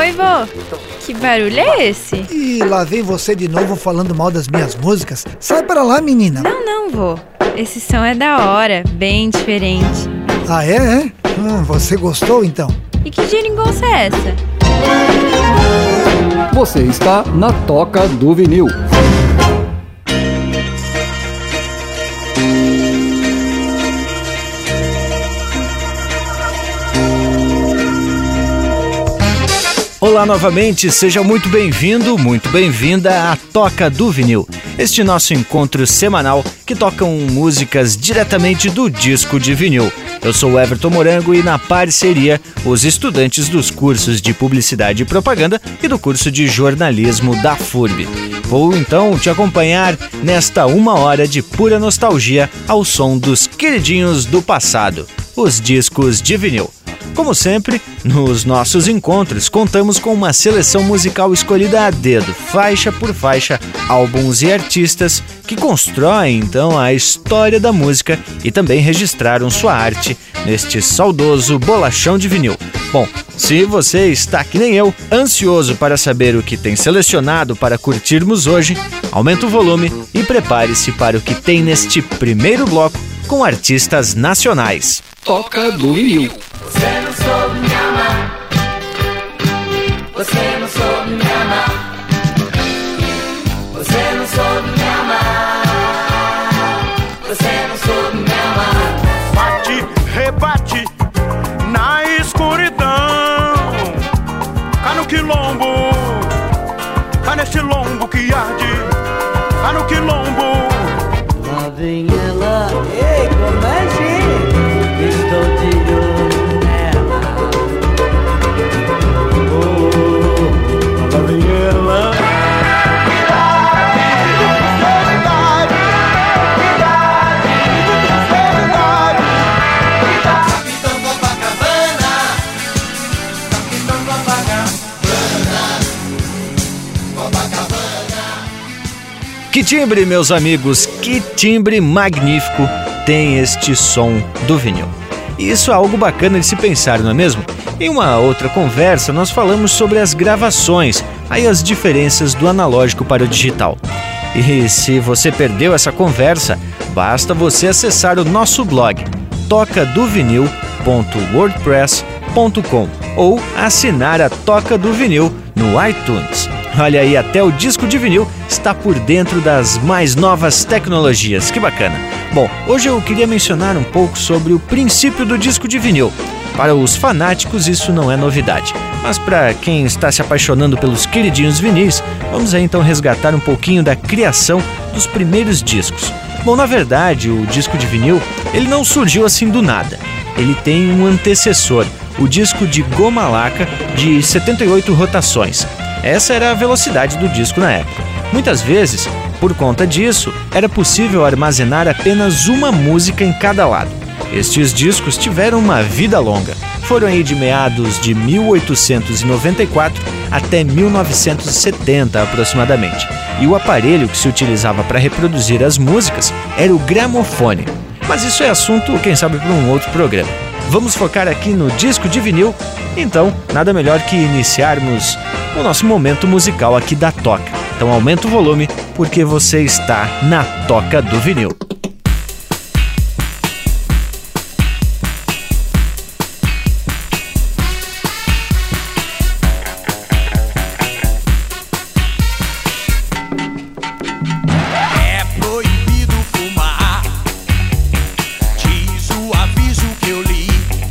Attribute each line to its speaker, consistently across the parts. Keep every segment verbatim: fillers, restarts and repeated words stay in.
Speaker 1: Oi, vô. Que barulho é esse?
Speaker 2: E lá vem você de novo falando mal das minhas músicas. Sai pra lá, menina.
Speaker 1: Não, não, vô. Esse som é da hora, bem diferente.
Speaker 2: Ah, é? é? Hum, você gostou, então?
Speaker 1: E que geringonça é essa?
Speaker 3: Você está na Toca do Vinil.
Speaker 4: Olá novamente, seja muito bem-vindo, muito bem-vinda à Toca do Vinil, este nosso encontro semanal que tocam músicas diretamente do disco de vinil. Eu sou o Everton Morango e na parceria, os estudantes dos cursos de Publicidade e Propaganda e do curso de Jornalismo da F U R B. Vou então te acompanhar nesta uma hora de pura nostalgia ao som dos queridinhos do passado, os discos de vinil. Como sempre, nos nossos encontros, contamos com uma seleção musical escolhida a dedo, faixa por faixa, álbuns e artistas que constroem, então, a história da música e também registraram sua arte neste saudoso bolachão de vinil. Bom, se você está que nem eu, ansioso para saber o que tem selecionado para curtirmos hoje, aumente o volume e prepare-se para o que tem neste primeiro bloco com artistas nacionais.
Speaker 3: Toca do Vinil.
Speaker 5: Você não soube me amar. Você não soube me amar. Você não soube me amar. Você não soube me amar.
Speaker 6: Bate, rebate na escuridão. Cá no quilombo, cá nesse lombo que arde. Cá no quilombo.
Speaker 7: Lá vem ela, ei, como é, gente? Estou de olho nela. Oh, lá vem ela.
Speaker 5: Capitão Copacabana. Capitão Copacabana. Copacabana.
Speaker 4: Que timbre, meus amigos, que timbre magnífico tem este som do vinil. E isso é algo bacana de se pensar, não é mesmo? Em uma outra conversa, nós falamos sobre as gravações, aí as diferenças do analógico para o digital. E se você perdeu essa conversa, basta você acessar o nosso blog toca do vinil ponto wordpress ponto com ou assinar a Toca do Vinil no iTunes. Olha aí, até o disco de vinil está por dentro das mais novas tecnologias, que bacana! Bom, hoje eu queria mencionar um pouco sobre o princípio do disco de vinil. Para os fanáticos isso não é novidade, mas para quem está se apaixonando pelos queridinhos vinis, vamos aí então resgatar um pouquinho da criação dos primeiros discos. Bom, na verdade, o disco de vinil, ele não surgiu assim do nada. Ele tem um antecessor, o disco de goma laca de setenta e oito rotações. Essa era a velocidade do disco na época. Muitas vezes, por conta disso, era possível armazenar apenas uma música em cada lado. Estes discos tiveram uma vida longa. Foram aí de meados de mil oitocentos e noventa e quatro até mil novecentos e setenta aproximadamente. E o aparelho que se utilizava para reproduzir as músicas era o gramofone. Mas isso é assunto, quem sabe, para um outro programa. Vamos focar aqui no disco de vinil, então nada melhor que iniciarmos o nosso momento musical aqui da Toca. Então aumenta o volume, porque você está na Toca do Vinil.
Speaker 6: É proibido fumar, diz o aviso que eu li.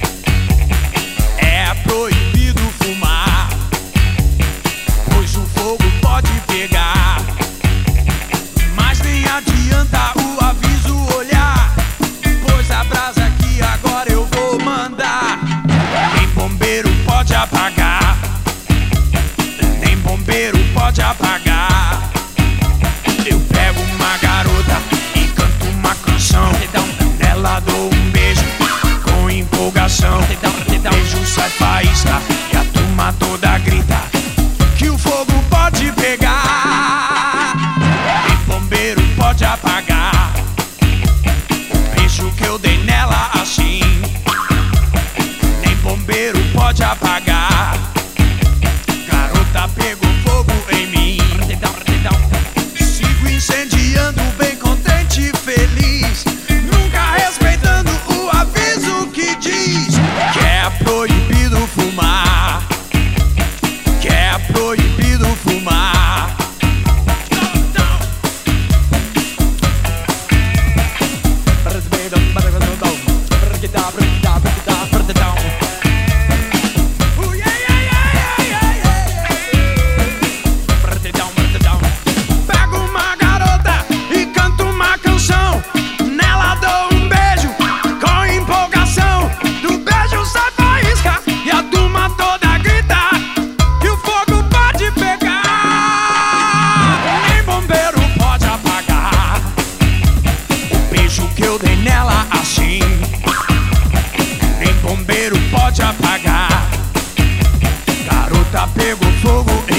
Speaker 6: É proibido fumar, pois o fogo pode pegar. Mas nem adianta o aviso olhar, pois a brasa aqui agora eu vou mandar. Nem bombeiro pode apagar, nem bombeiro pode apagar. Eu pego uma garota e canto uma canção, nela dou um beijo com empolgação. Beijo sai faísca e a turma toda grita que o fogo pode pegar. Nem bombeiro pode apagar o beijo que eu dei nela assim. Nem bombeiro pode apagar.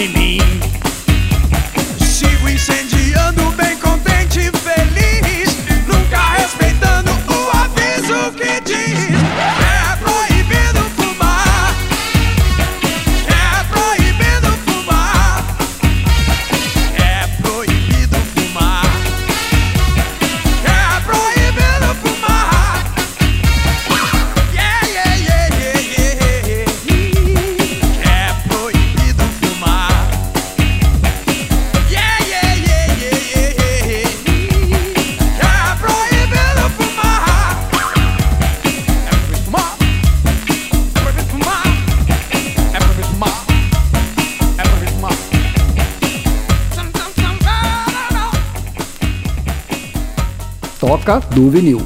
Speaker 6: em mim. Sigo incendiando, bem contente e feliz, nunca respeitando o aviso que diz: é proibido fumar, é proibido fumar, é proibido fumar, é proibido fumar. Yeah, yeah, yeah, yeah, yeah. É proibido fumar. Yeah, yeah, yeah, yeah, yeah, yeah. É proibido fumar. É proibido fumar. É proibido fumar. É proibido fumar. É proibido fumar. Some, some, some, no, no, no.
Speaker 3: Toca do Vinil.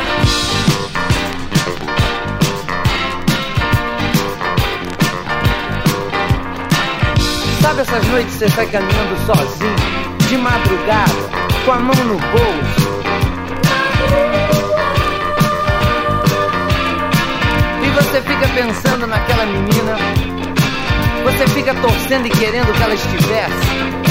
Speaker 7: Sabe essas noites você sai caminhando sozinho, de madrugada, com a mão no bolso? E você fica pensando naquela menina, você fica torcendo e querendo que ela estivesse.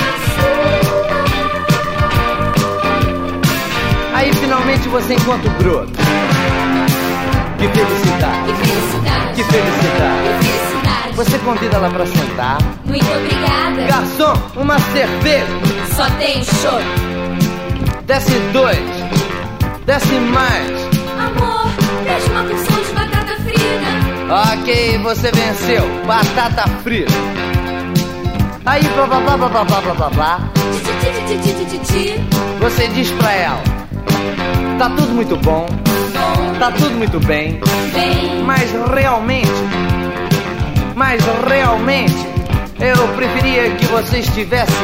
Speaker 7: Aí finalmente você encontra o broto. Que felicidade,
Speaker 8: Que felicidade,
Speaker 7: que felicidade.
Speaker 8: que felicidade.
Speaker 7: Você convida ela pra sentar.
Speaker 8: Muito obrigada.
Speaker 7: Garçom, uma cerveja.
Speaker 8: Só tem chopp.
Speaker 7: Desce dois, desce mais.
Speaker 8: Amor, deixa uma porção de batata frita.
Speaker 7: Ok, você venceu. Batata frita. Aí, blá blá blá blá blá blá blá blá blá.
Speaker 8: Ti, ti, ti, ti, ti, ti, ti.
Speaker 7: Você diz pra ela: tá tudo muito bom,
Speaker 8: Bom,
Speaker 7: tá tudo muito bem,
Speaker 8: bem.
Speaker 7: mas realmente, mas realmente, eu preferia que você estivesse.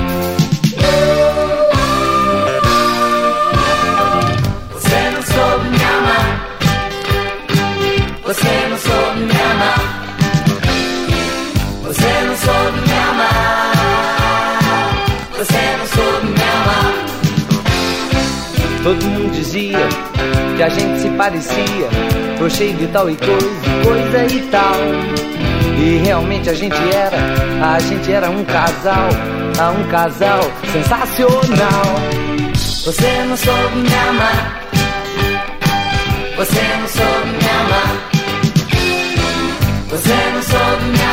Speaker 5: Você não soube me amar. Você não soube me amar. Você não soube me amar. Você não soube me amar.
Speaker 7: Todo mundo dizia que a gente se parecia, tô cheio de tal e coisa, coisa e tal. E realmente a gente era, a gente era um casal, ah, um casal sensacional.
Speaker 5: Você não soube me amar. Você não soube me amar. Você não soube me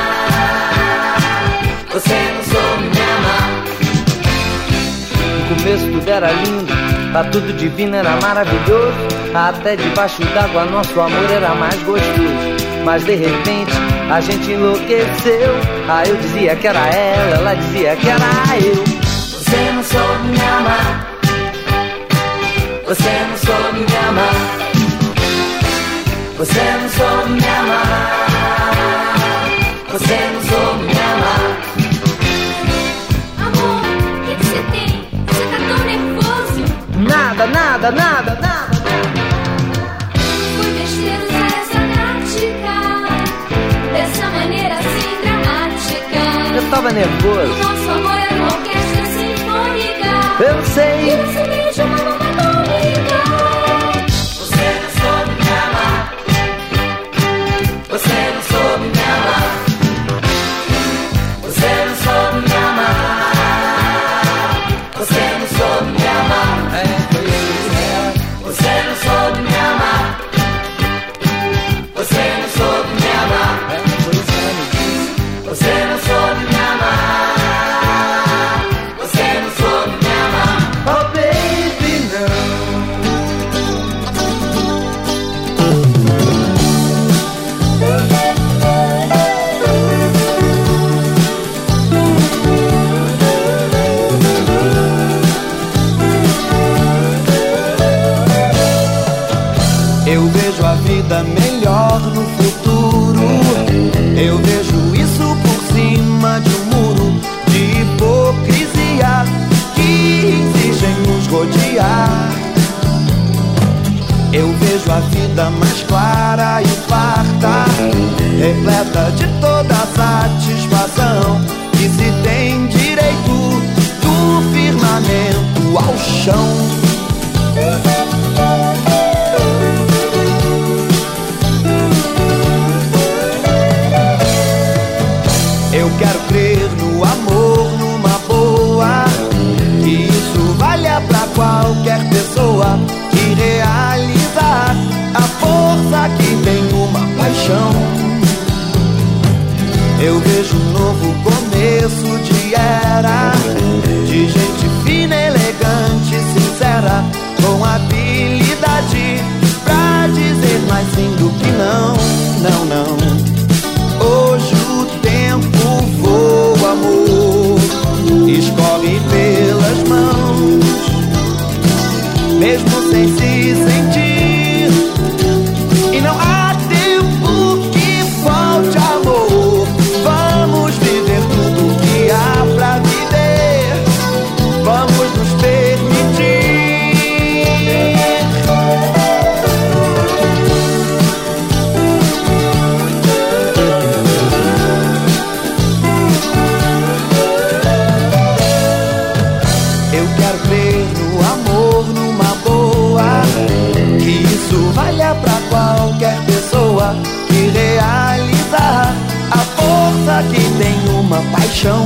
Speaker 5: amar. Você não soube me amar.
Speaker 7: No começo tudo era lindo, tá tudo divino, era maravilhoso. Até debaixo d'água nosso amor era mais gostoso. Mas de repente a gente enlouqueceu. Ah, eu dizia que era ela, ela dizia que era eu.
Speaker 5: Você não soube me amar. Você não soube me amar. Você não soube me amar. Você não soube me amar.
Speaker 8: Amor, o que que você tem? Você tá tão nervoso.
Speaker 7: Nada, nada, nada, nada.
Speaker 8: Foi besteira usar essa tática, dessa maneira assim dramática.
Speaker 7: Eu tava
Speaker 8: O
Speaker 7: nervoso,
Speaker 8: nosso amor era uma orquestra sinfônica.
Speaker 7: eu sei.
Speaker 8: E você beija uma bomba atômica.
Speaker 5: Você não soube me amar. Você não soube me amar. Você não soube me amar. Você não soube me amar.
Speaker 7: É, foi isso.
Speaker 5: Você não soube me amar. Você não soube me amar.
Speaker 7: É, foi isso que ela me disse.
Speaker 5: Você não soube me amar. Você não soube me amar.
Speaker 7: Oh baby, não.
Speaker 6: Eu vejo a vida melhor no futuro. Eu vejo isso por cima de um muro de hipocrisia que exigem nos rodear. Eu vejo a vida mais clara e farta, repleta de toda a satisfação que se tem direito do firmamento ao chão. Eu quero crer no
Speaker 7: Eu vejo um novo começo de era, de gente fina, elegante, sincera, com habilidade pra dizer mais sim do que não, não, não. Hoje o tempo voa, amor, escorre pelas mãos, mesmo sem se sentir, e não há tempo que falte, amor. Vamos viver tudo que há pra viver, vamos nos permitir. Eu quero crer no amor, numa boa, que isso valha pra qualquer pessoa que realizar a força que tem uma paixão.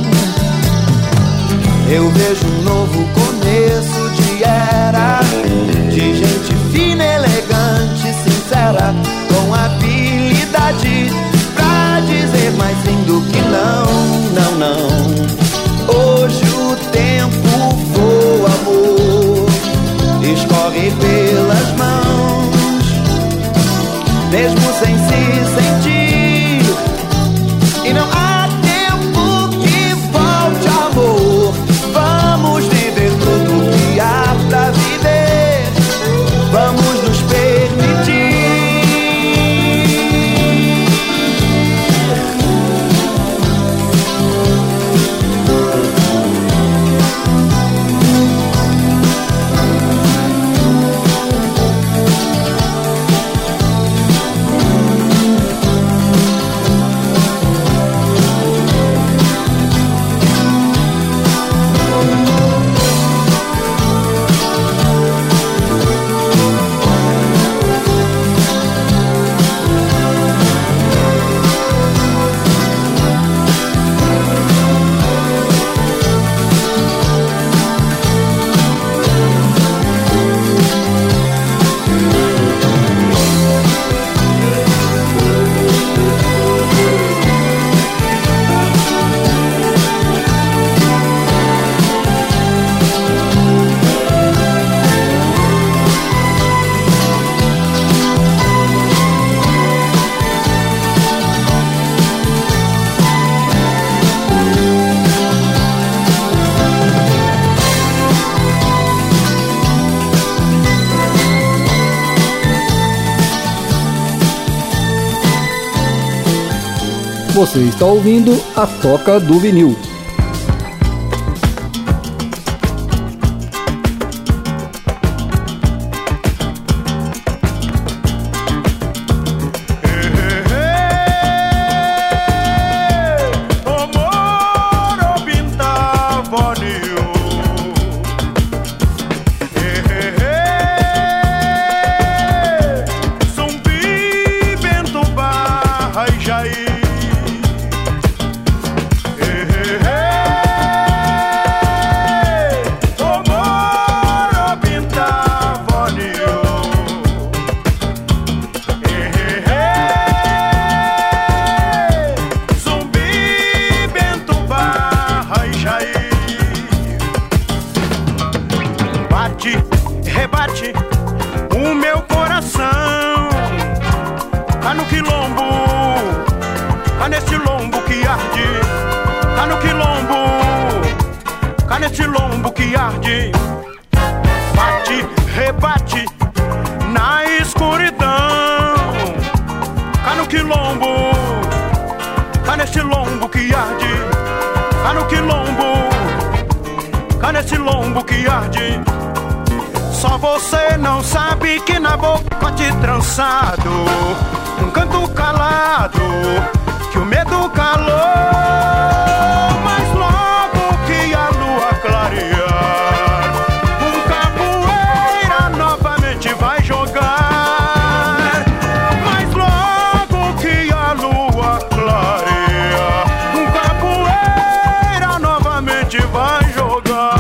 Speaker 7: Eu vejo um novo começo de era, de gente fina, elegante, sincera, com habilidade pra dizer mais sim do que não, não, não. Hoje o tempo voa, amor, escorre pelas mãos, mesmo sem se sentir, e não há tempo que falte, amor. Vamos viver tudo que há pra viver, vamos nos permitir.
Speaker 3: Você está ouvindo a Toca do Vinil.
Speaker 6: Só você não sabe que na boca de trançado, um canto calado, que o medo calou. Mas logo que a lua clarear, um capoeira novamente vai jogar. Mas logo que a lua clarear, um capoeira novamente vai jogar.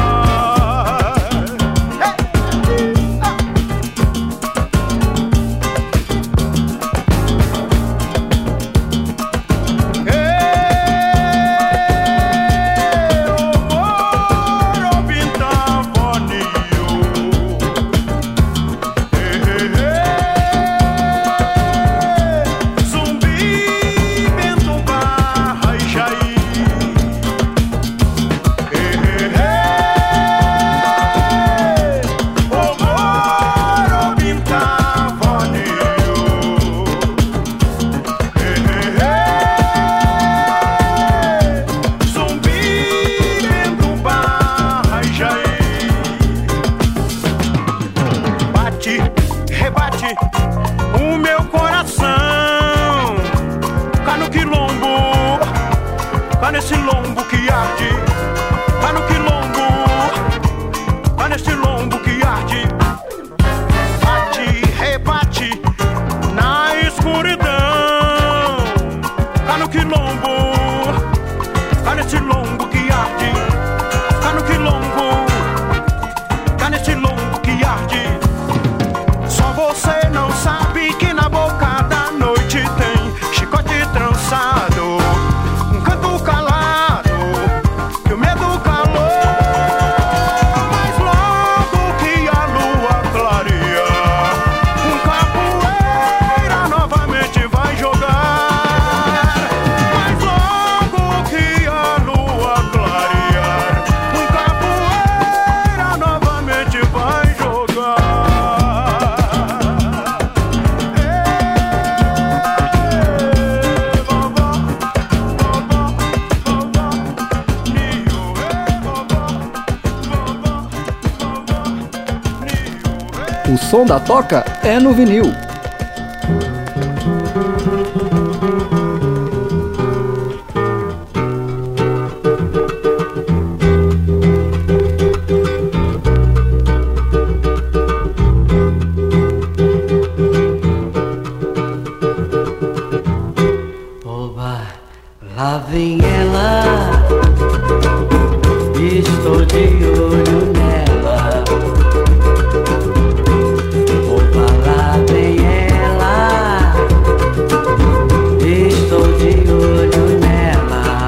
Speaker 6: nesse lombo que arde, vai no quilombo, vai nesse lombo que arde, bate, rebate na escuridão, vai no quilombo, vai nesse lombo que arde, vai no quilombo, vai nesse lombo que arde. Só você não sabe que na boca da noite tem chicote trançado, um canto calado, que o medo calou. Mas logo que a lua clarear, um capoeira novamente vai jogar. Mas logo que a lua clarear, um capoeira novamente vai jogar.
Speaker 3: O som da toca é no vinil.
Speaker 7: Oba, lá vem ela, estou de olho nela. Oba, lá vem ela, estou de olho nela.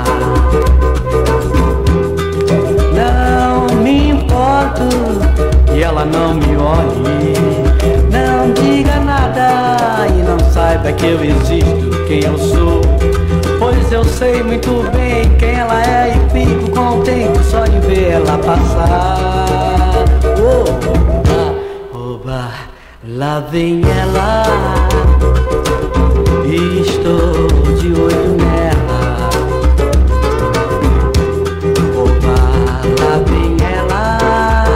Speaker 7: Não me importo que ela não me olhe, não diga nada e não saiba que eu existo, quem eu sou. Pois eu sei muito bem quem ela é e fico contente só de ver ela passar. Oba, oba, lá vem ela, estou de olho nela. Oba, lá vem ela,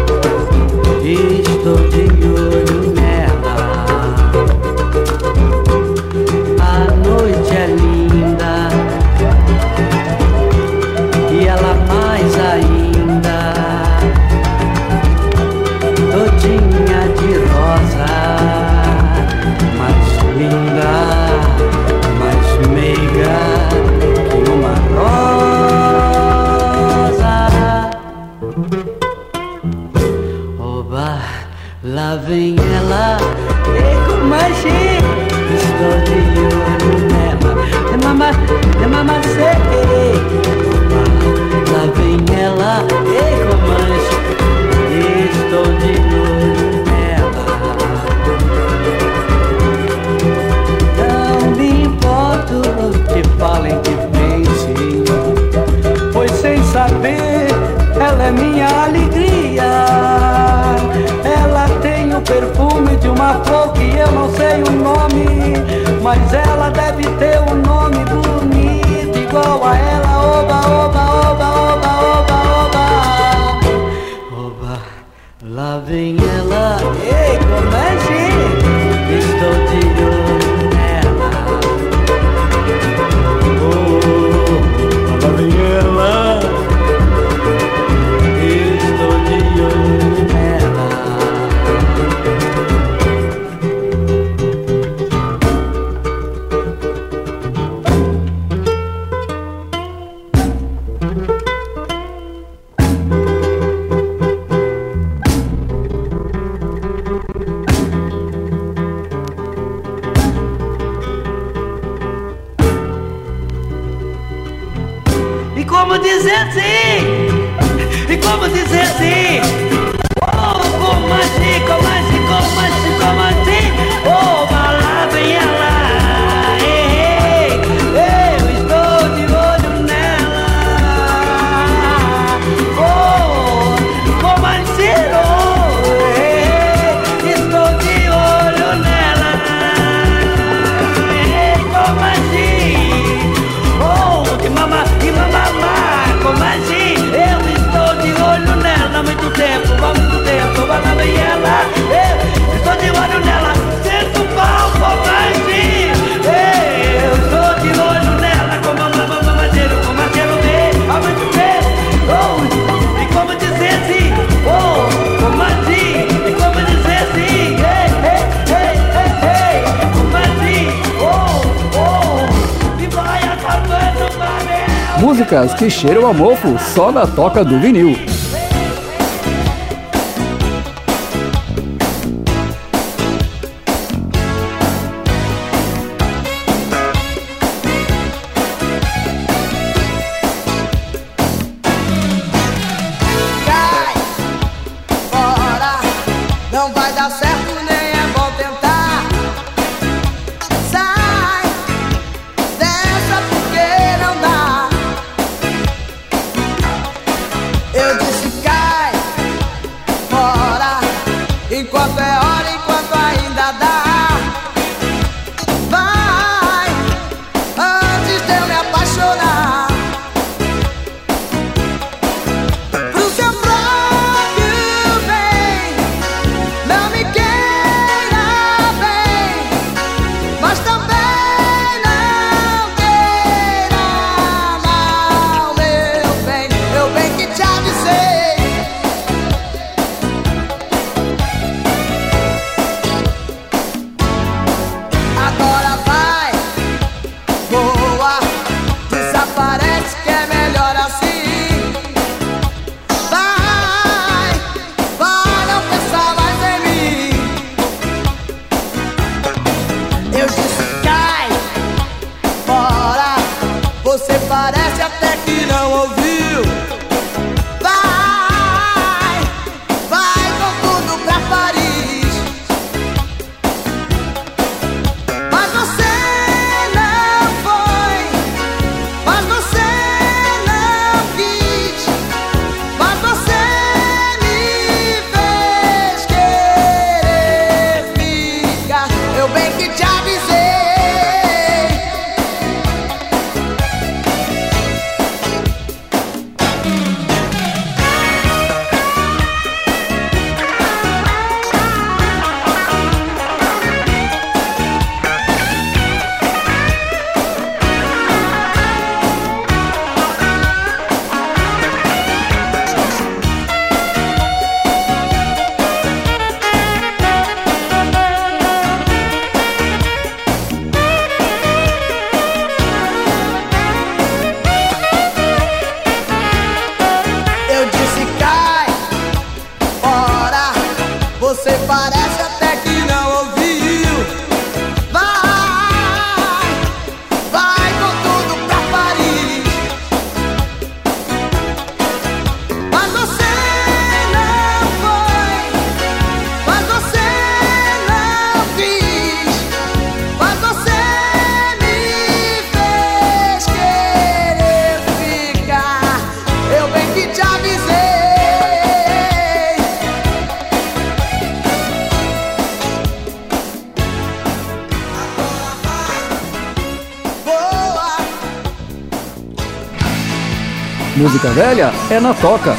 Speaker 7: estou de olho nela. A noite é linda e ela mais ainda, todinha de rosa, mais linda, mais meiga que uma rosa. Oba, lá vem ela, e com magia, estou de olho nela. É mama, é mama, sei. Lá vem ela, e com magia, estou de olho nela. Não me importo que falem, que pensem, pois sem saber ela é minha alegria. Ela tem o perfume de uma flor que eu não sei o nome, mas ela deve ter um nome bonito igual a ela. Oba, oba, oba, oba, oba, oba. Oba, lá vem ela, ei, como é que estou de olho nela. Oh, lá vem ela, estou de olho nela. E como dizer sim? E como dizer sim? Oh, como assim, como assim, como assim, como assim? Oh, lá vem ela, ei, ei, eu estou de olho nela. Oh, como assim, oh, ei, estou de olho nela. Ei, como assim? Oh, que mama, que mamamá, como assim? Eu estou de olho nela há muito tempo, há muito tempo. Lá vem ela, eu estou de olho nela, sinto
Speaker 3: Músicas que cheiram a mofo só na Toca do Vinil.
Speaker 7: Não vai dar certo, nem é bom tentar. Sai dessa porque não dá. Eu disse cai fora, enquanto é hora, enquanto ainda dá. Vai antes de eu me apaixonar. Pro seu próprio bem, não me queira bem, mas também não queira mal, meu bem. Eu bem que te avisei. Agora vai, voa, desaparece que é melhor assim. Vai, vai, não pensar mais em mim. Eu disse cai fora, você parece até que não ouviu. Vai, vai com tudo pra Paris. Mas você não foi, mas você não quis, mas você me fez querer ficar. Eu bem que te avisei. Eu disse cai fora, você parece até que não ouviu. Vai, vai com tudo pra Paris. Mas você não foi, mas você não quis, mas você me fez querer ficar. Eu bem que te avisei. Voa.
Speaker 3: Música velha é na Toca.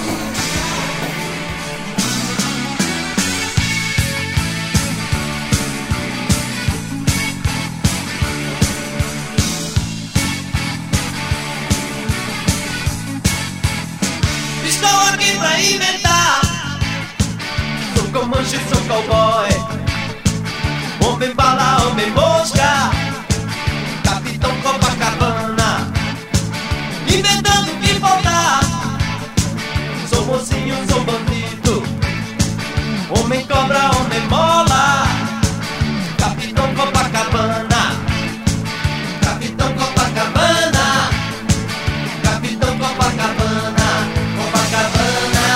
Speaker 6: Estou aqui pra inventar. Sou Comanche, sou cowboy. Homem bala, homem mosca. Capitão Copacabana. Inventando o que faltar. Sou mocinho, sou bandido. Homem cobra, homem mola. Capitão Copacabana. Capitão Copacabana. Capitão Copacabana. Copacabana.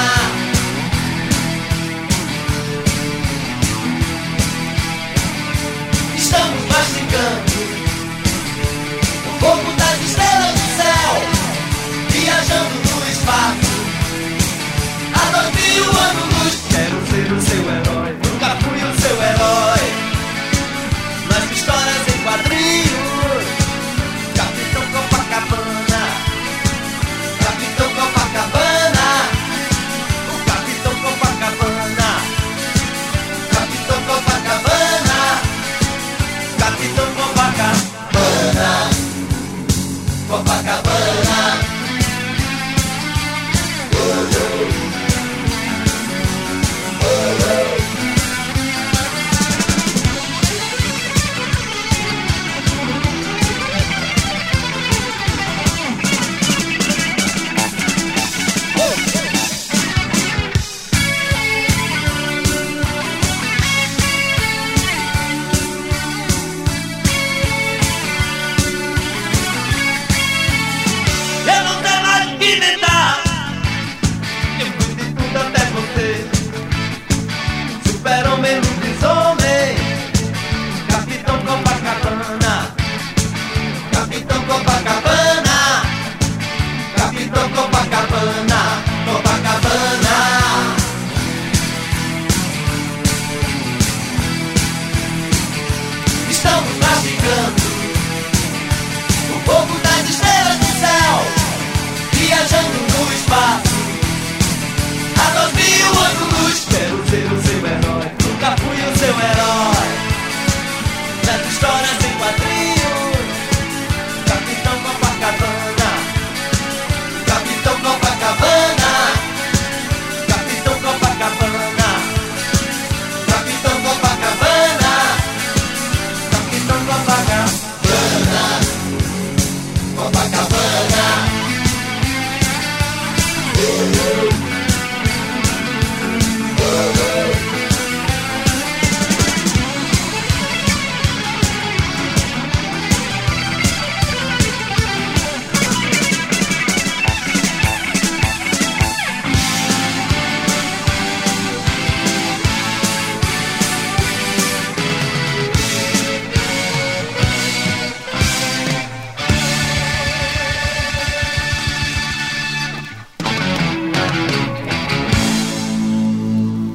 Speaker 6: Estamos mastigando o fogo das estrelas do céu, viajando no espaço a dois mil anos-luz. Quero ser o seu herói, nunca fui o seu herói. Nas histórias em quadrinhos, Capitão Copacabana. Capitão Copacabana. O Capitão Copacabana. Capitão Copacabana. Capitão Copacabana. Copacabana.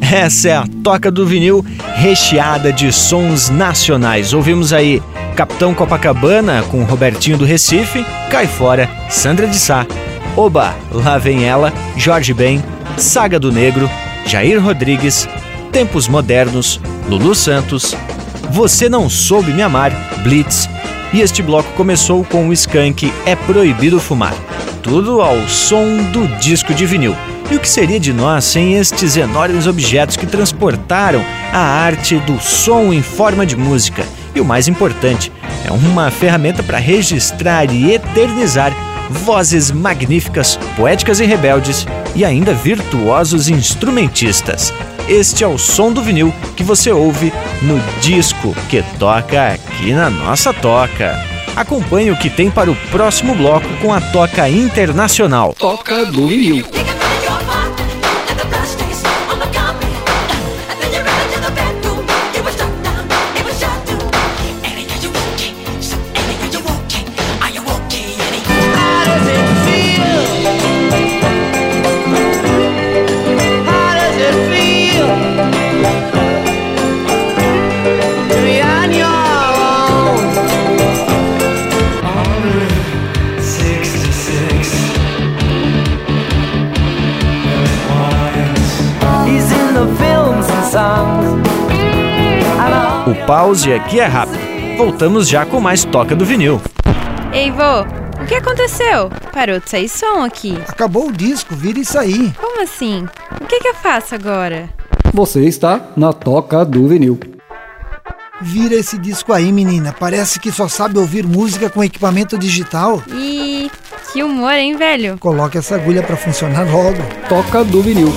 Speaker 4: Essa é a Toca do Vinil, recheada de sons nacionais. Ouvimos aí Capitão Copacabana com Robertinho do Recife, Cai Fora, Sandra de Sá, Oba, Lá Vem Ela, Jorge Ben, Saga do Negro, Jair Rodrigues, Tempos Modernos, Lulu Santos, Você Não Soube Me Amar, Blitz, e este bloco começou com o Skank É Proibido Fumar. Tudo ao som do disco de vinil. E o que seria de nós sem estes enormes objetos que transportaram a arte do som em forma de música? E o mais importante, é uma ferramenta para registrar e eternizar vozes magníficas, poéticas e rebeldes e ainda virtuosos instrumentistas. Este é o som do vinil que você ouve no disco que toca aqui na nossa Toca. Acompanhe o que tem para o próximo bloco com a Toca Internacional.
Speaker 3: Toca do Vinil.
Speaker 4: O pause aqui é rápido. Voltamos já com mais Toca do Vinil.
Speaker 1: Ei, vô, o que aconteceu? Parou de sair som aqui.
Speaker 2: Acabou o disco, vira isso aí.
Speaker 1: Como assim? O que que eu faço agora?
Speaker 3: Você está na Toca do Vinil.
Speaker 2: Vira esse disco aí, menina. Parece que só sabe ouvir música com equipamento digital.
Speaker 1: Ih, que humor, hein, velho?
Speaker 2: Coloque essa agulha pra funcionar logo.
Speaker 3: Toca do Vinil.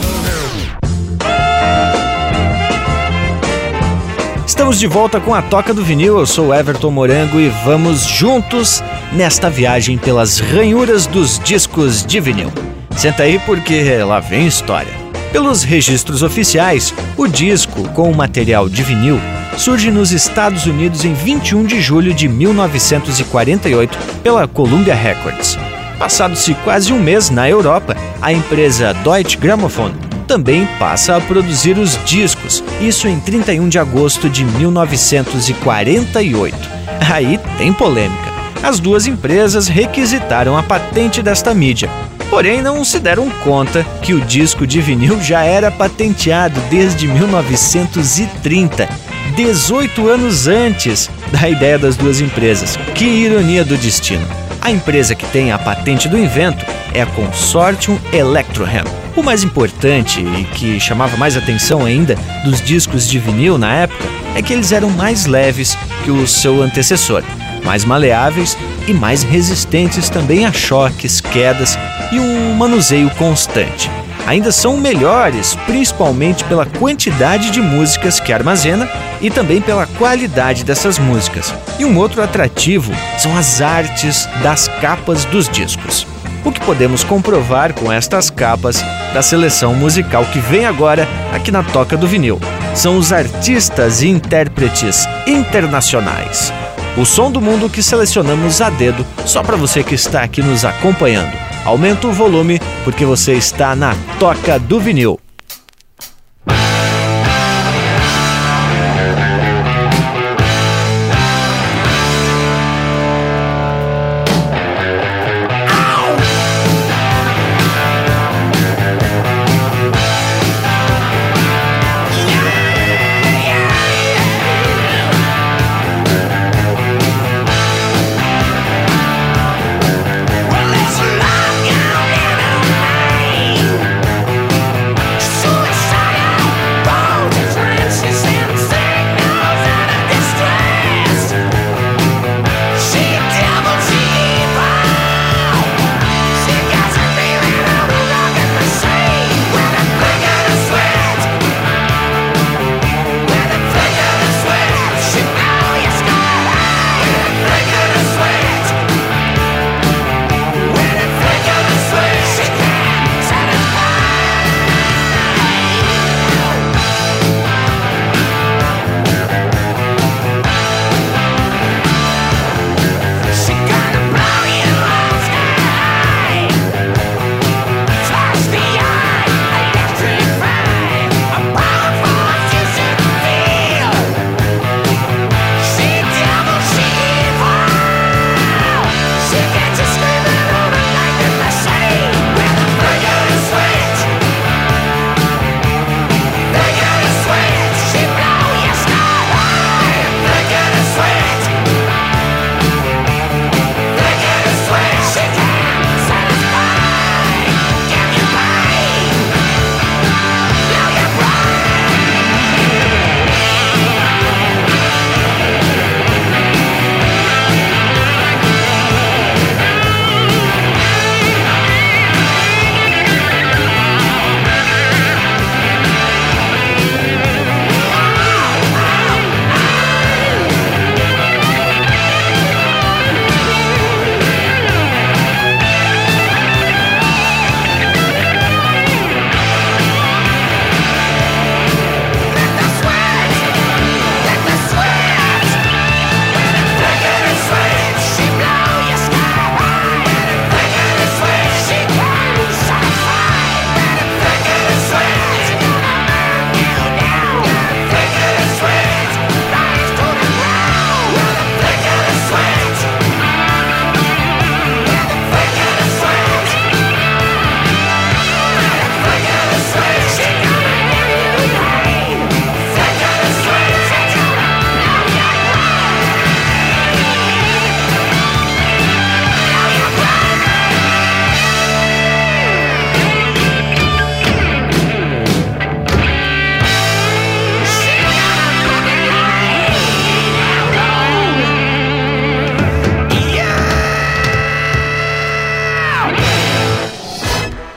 Speaker 4: Estamos de volta com a Toca do Vinil, eu sou Everton Morango e vamos juntos nesta viagem pelas ranhuras dos discos de vinil. Senta aí porque lá vem história. Pelos registros oficiais, o disco com o material de vinil surge nos Estados Unidos em vinte e um de julho de mil novecentos e quarenta e oito pela Columbia Records. Passado-se quase um mês na Europa, a empresa Deutsche Grammophon também passa a produzir os discos, isso em trinta e um de agosto de mil novecentos e quarenta e oito. Aí tem polêmica. As duas empresas requisitaram a patente desta mídia, porém não se deram conta que o disco de vinil já era patenteado desde mil novecentos e trinta, dezoito anos antes da ideia das duas empresas. Que ironia do destino! A empresa que tem a patente do invento é a Consortium Electrohem. O mais importante e que chamava mais atenção ainda dos discos de vinil na época é que eles eram mais leves que o seu antecessor, mais maleáveis e mais resistentes também a choques, quedas e um manuseio constante. Ainda são melhores, principalmente pela quantidade de músicas que armazena e também pela qualidade dessas músicas. E um outro atrativo são as artes das capas dos discos. O que podemos comprovar com estas capas da seleção musical que vem agora aqui na Toca do Vinil. São os artistas e intérpretes internacionais. O som do mundo que selecionamos a dedo só para você que está aqui nos acompanhando. Aumenta o volume porque você está na Toca do Vinil.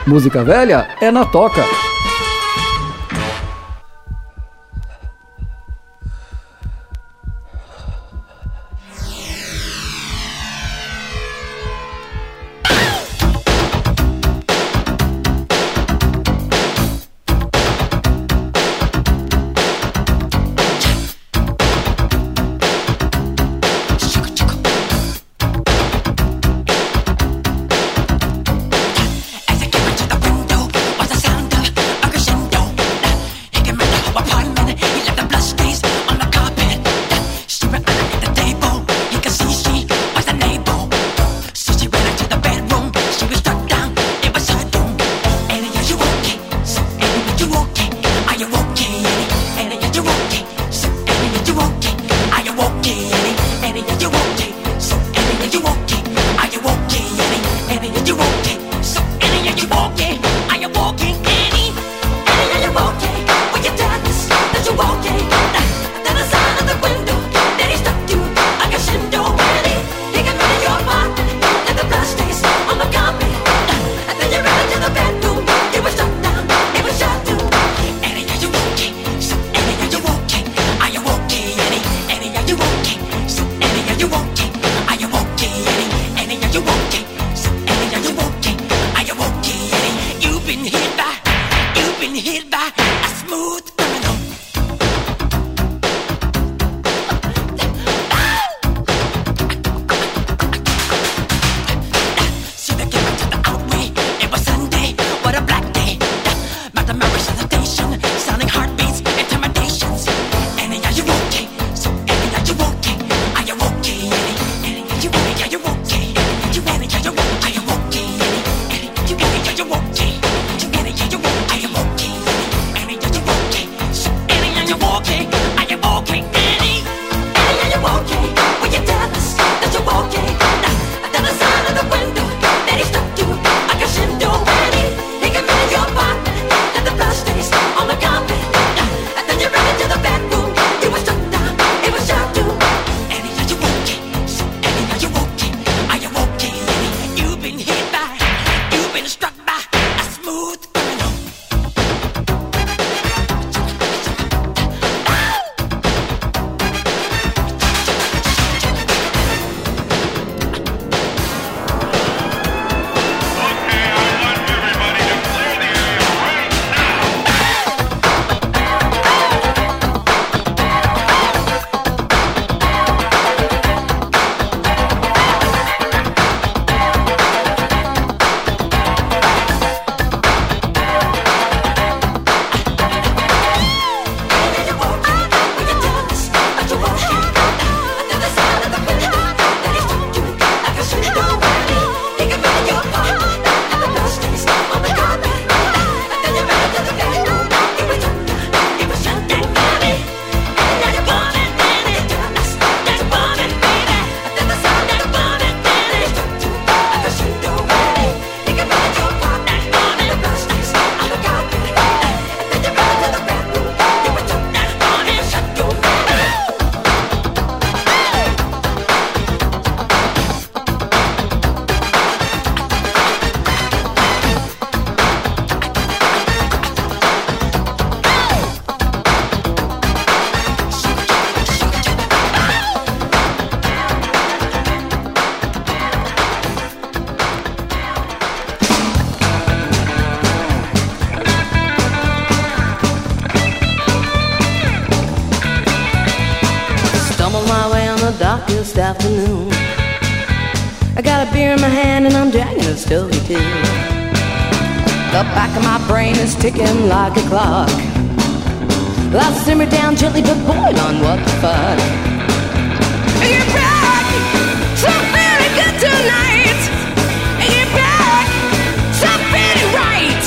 Speaker 3: Música velha é na Toca.
Speaker 9: Darkest afternoon, I got a beer in my hand and I'm dragging a stogie too. The back of my brain is ticking like a clock. I'll simmer down gently but boil on what the fuck. You're back, so very good tonight. You're back, so very right.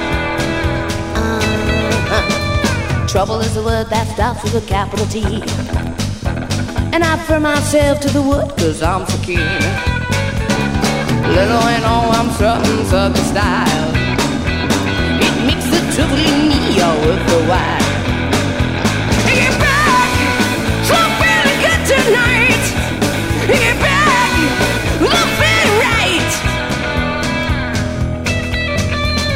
Speaker 9: Uh-huh. Trouble is a word that starts with a capital T. And I prefer myself to the wood, cause I'm so keen. Little and all, I'm strutting southern style. It makes the trouble in me all worth the while. Get back, so very good tonight. Get back, look very right.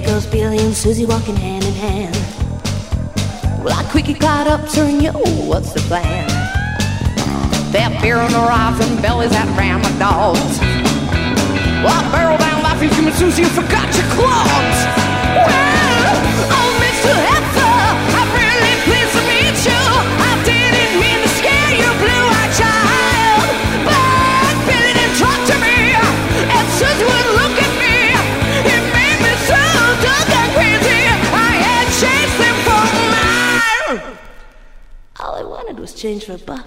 Speaker 9: goes Billy and Susie walking hand in hand. Well, I quickly caught up, sir, and yo, what's the plan? That beer on the rise and bellies that ran my dogs. Well, I barreled down laughing, Jim and Susie, you forgot your clogs. Well, oh, Mister Heifer, I'm really pleased to meet you. I didn't mean to scare you, blue-eyed child. But Billy didn't talk to me, and Susie wouldn't look at me. It made me so drunk and crazy, I had chased him for miles. All I wanted was change for a buck.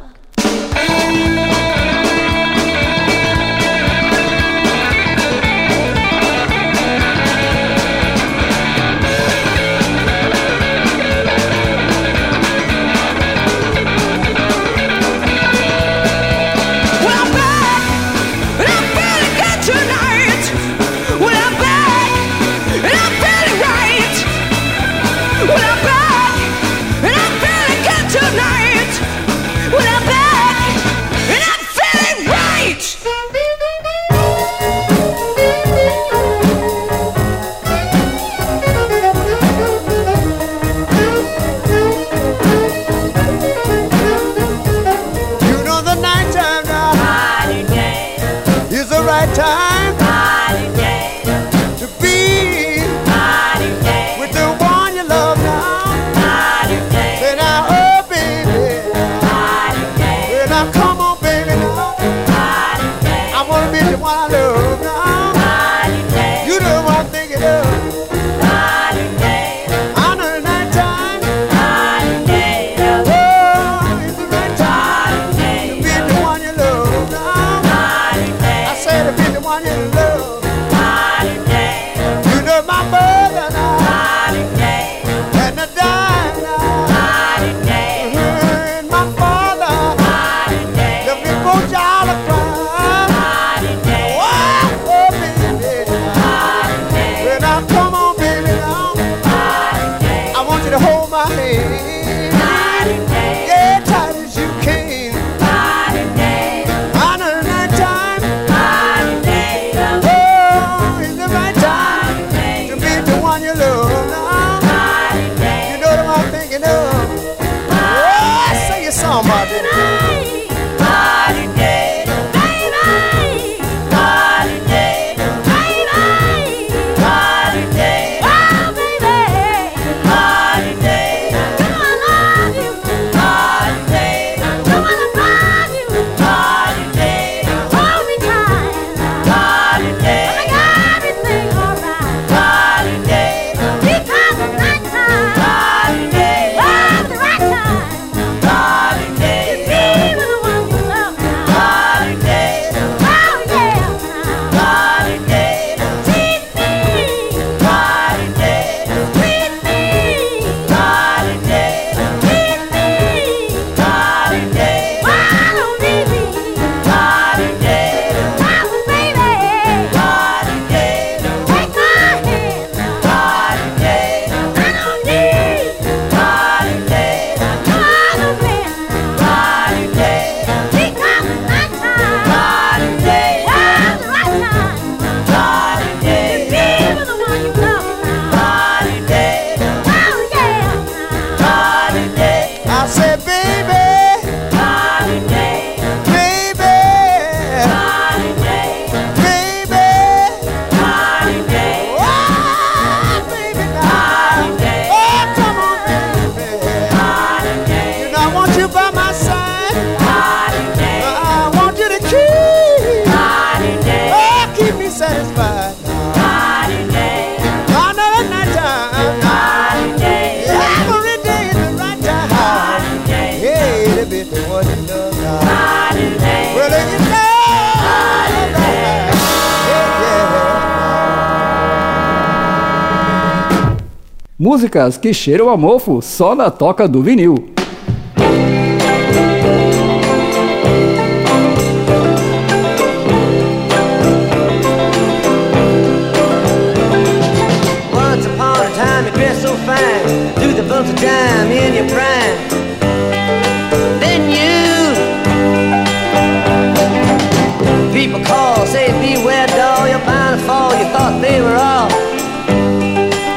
Speaker 3: Músicas que cheiram a mofo, só na Toca do Vinil.
Speaker 7: Once upon a time you dressed so fine, threw the bumps of time in your prime. Then you, people call, say beware doll, you're bound to fall, you thought they were all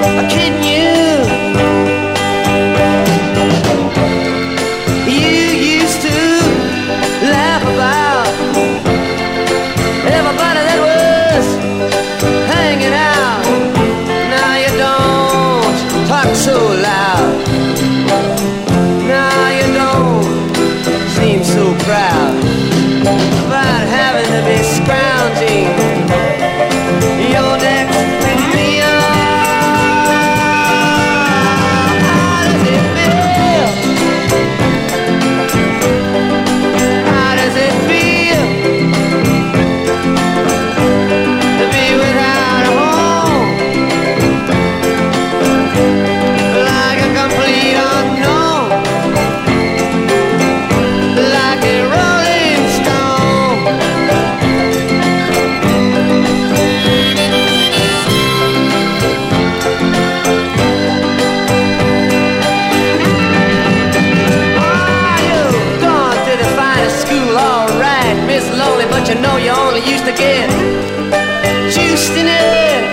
Speaker 7: juiced in it.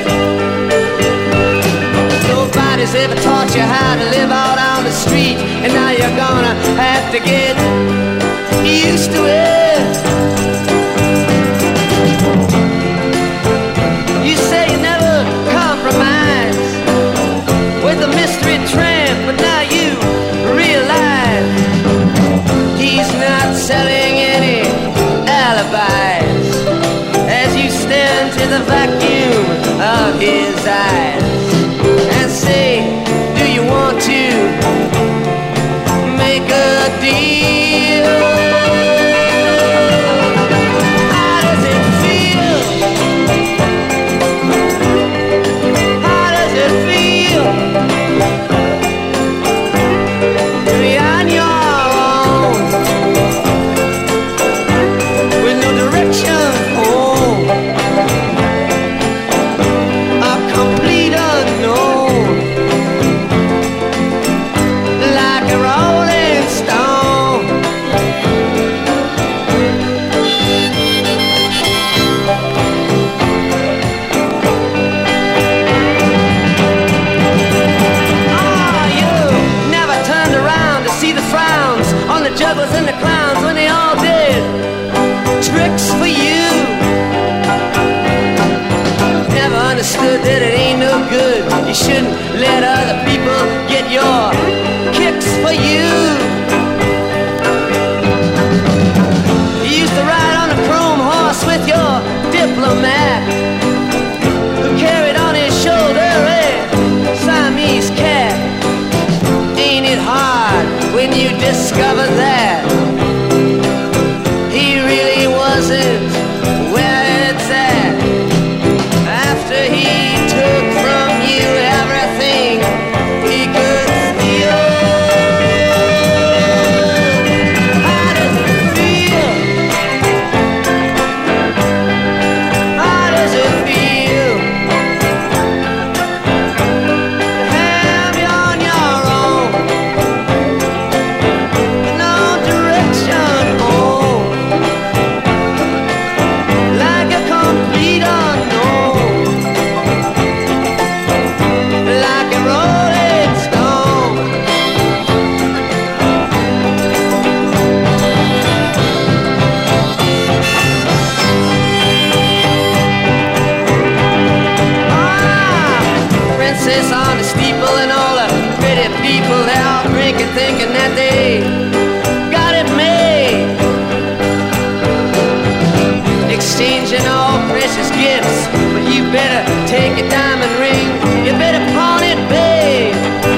Speaker 7: Nobody's ever taught you how to live out on the street, and now you're gonna have to get used to it. You say you never compromise with a mystery tramp, but now you realize he's not selling any alibis as you stare into the vacuum of his eyes and say, do you want to make a deal? How does it feel? How does it feel to be on your own with no direction home? A complete unknown, like a rolling stone. Oh, you never turned around to see the frowns on the jugglers and the clowns when they all did tricks for you. Never understood that it ain't no good. You shouldn't let other people get your kicks for you. You used to ride on a chrome horse with your diplomat, who carried on his shoulder a Siamese cat. Ain't it hard when you discover that he really wasn't where it's at? After he took from you everything he could steal. How does it feel? How does it feel to have you on your own, no direction home, like a complete unknown, like a rolling stone? Ah, princess on the steeple and all the pretty people, they all drinking, thinking that they got it made, exchanging all precious gifts. But you better take a diamond ring, you better pawn it, babe.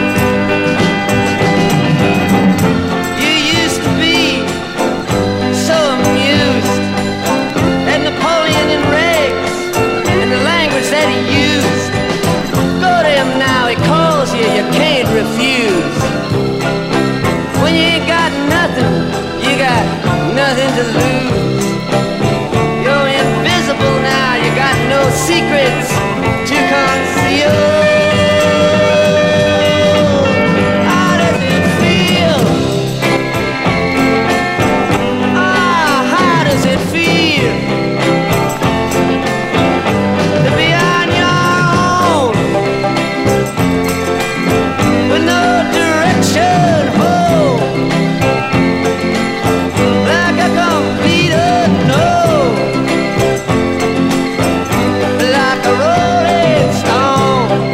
Speaker 7: You used to be so amused at Napoleon and Rex and the language that he used. Go to him now, he calls you, you can't refuse. When you ain't got nothing, you got nothing to lose. You're invisible now, you got no secrets to conceal. How does it feel? Ah, how does it feel to be on your own with no direction home, like a complete unknown, like a rolling stone?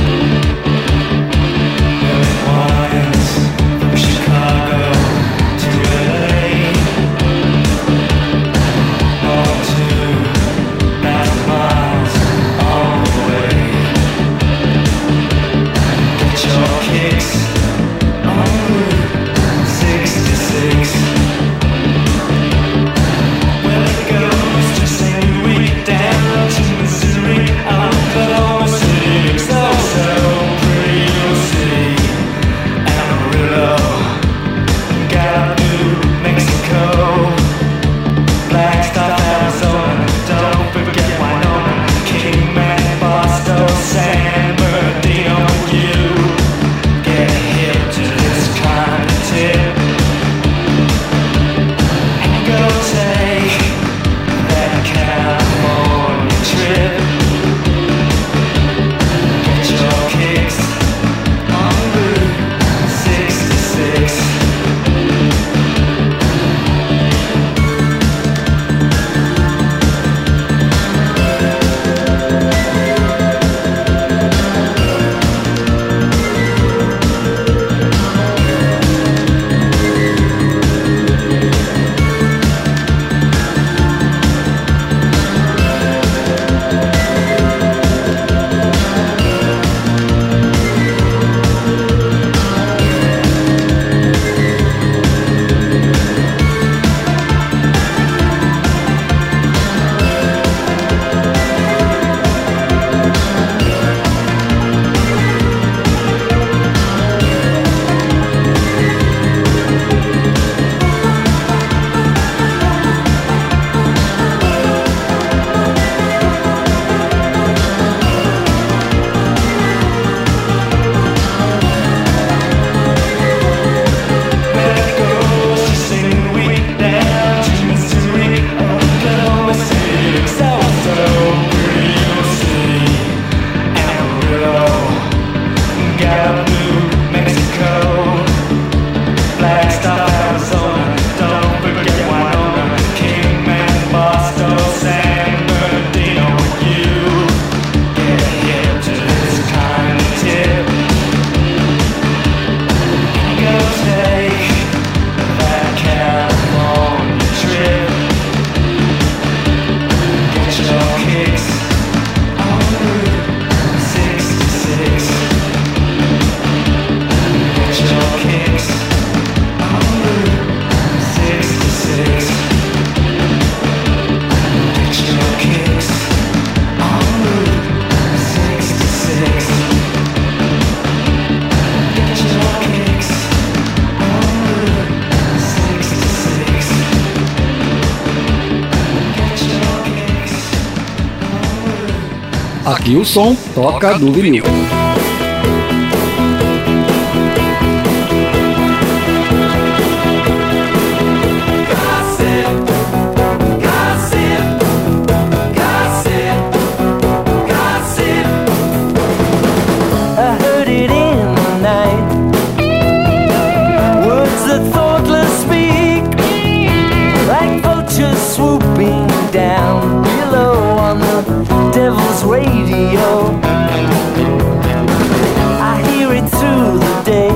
Speaker 6: Chicago to
Speaker 3: Aqui o som toca do vinil.
Speaker 7: Down below on the devil's radio, I hear it through the day.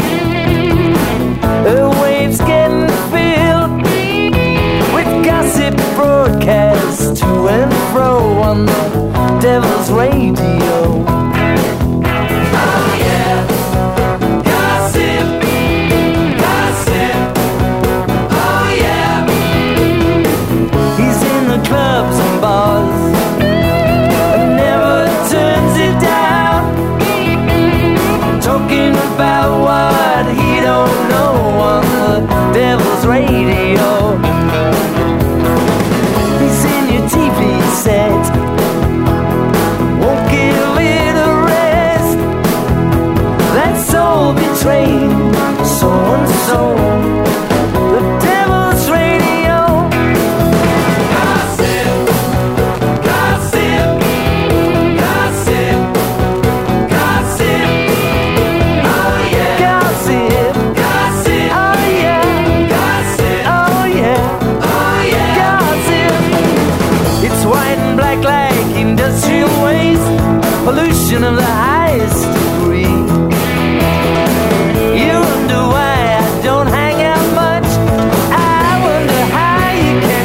Speaker 7: The waves getting filled with gossip broadcasts to and fro on the devil's radio. Oh yeah, gossip, gossip. Oh yeah. He's in the clubs and bars and never turns it down, talking about what he don't know on the devil's radio. He's in your T V set, won't give it a rest. That soul betrayed so and so. The devil's radio. Gossip, gossip, gossip, gossip. Oh yeah, gossip, gossip. Oh yeah, gossip. Oh yeah, oh yeah, gossip. It's white and black like industrial waste, pollution of the highest degree. You wonder why I don't hang out much. I wonder how you can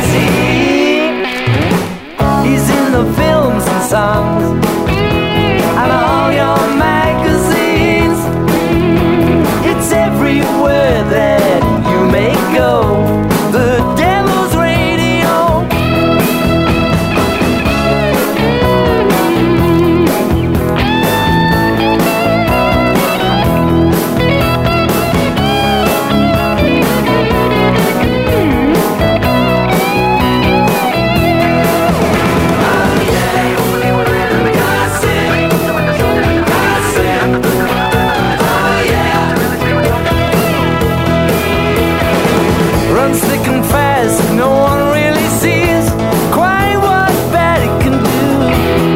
Speaker 7: see. He's in the films and songs and all your magazines. It's everywhere that you may go. The devil's radio. Runs thick and fast, no one really sees quite what bad it can do,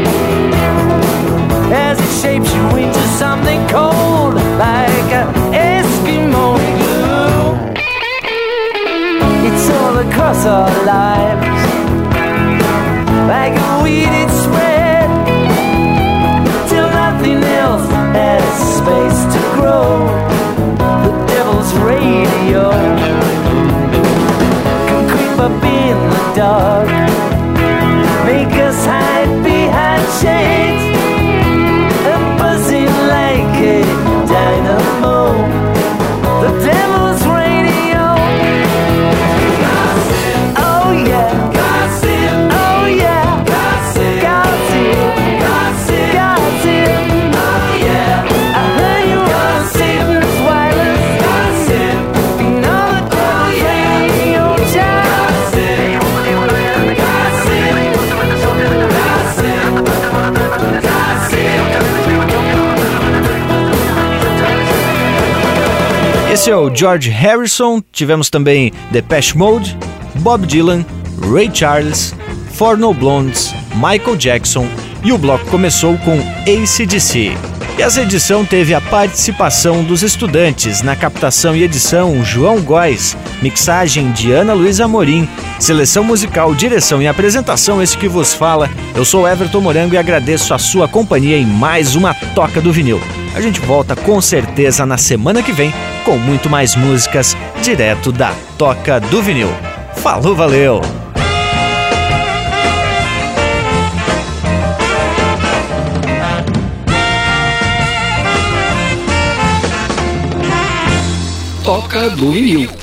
Speaker 7: as it shapes you into something cold like an Eskimo glue. It's all across our lives, like a weed it spread, till nothing else has space to grow. The devil's radio can creep up in the dark, make us hide behind shades, and buzzing like a dynamo. The devil's radio. Gossip. Oh yeah. Gossip. Oh yeah. Gossip. Gossip. Gossip. Gossip. Oh yeah. I heard you on Satan's wireless. Gossip. You know the devil's radio job. Gossip. Gossip. Gossip.
Speaker 4: Esse é o George Harrison. Tivemos também Depeche Mode, Bob Dylan, Ray Charles, Four No Blondes, Michael Jackson, e o bloco começou com A C D C. E essa edição teve a participação dos estudantes na captação e edição João Góes, mixagem de Ana Luísa Amorim, seleção musical, direção e apresentação esse que vos fala. Eu sou Everton Morango e agradeço a sua companhia em mais uma Toca do Vinil. A gente volta com certeza na semana que vem com muito mais músicas direto da Toca do Vinil. Falou, valeu!
Speaker 3: Toca do Vinil.